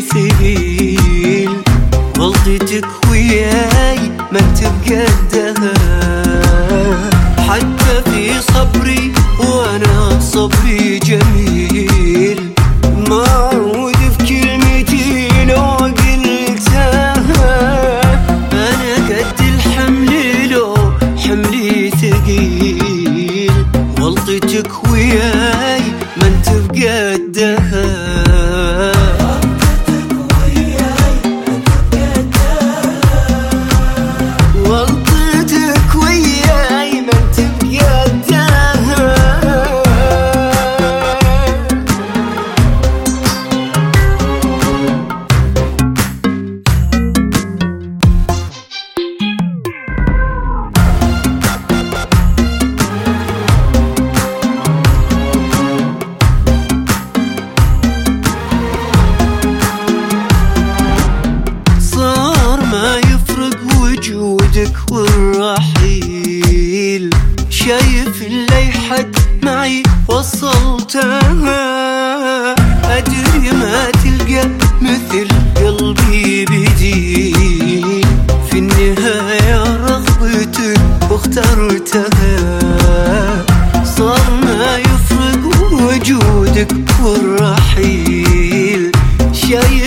ثقيل، غلطتك وياي ما انت بقدها. حتى في صبري وانا صبري جميل، ما اعود في كلمتي لو قلتها. انا قد الحمل لو حملي ثقيل، غلطتك وياي ما انت بقدها. وجودك والرحيل، شايف اللي حد معي وصلتها. أدري ما تلقى مثل قلبي بديل، في النهاية رغبتك واخترتها. صار ما يفرق وجودك والرحيل، شايف